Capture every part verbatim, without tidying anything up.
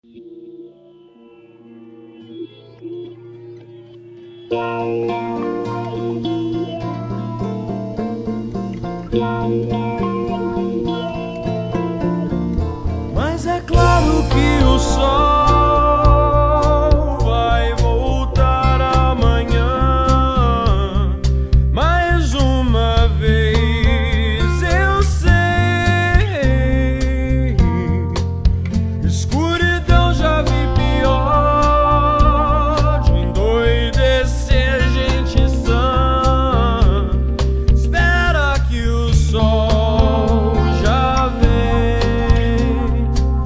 Mas é claro que o sol vai voltar amanhã. Mais uma vez eu sei, escuridão já vi pior, de endoidecer gente sã. Espera que o sol já vem.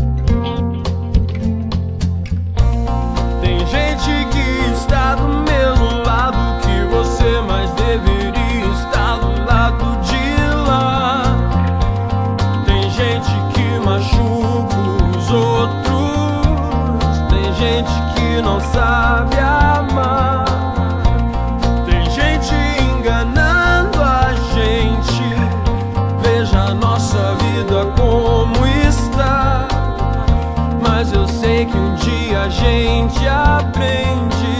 Tem gente que está do mesmo lado que você, mas deveria estar do lado de lá. Tem gente que machuca os outros, tem gente que não sabe amar, tem gente enganando a gente. Veja a nossa vida como está, mas eu sei que um dia a gente aprende.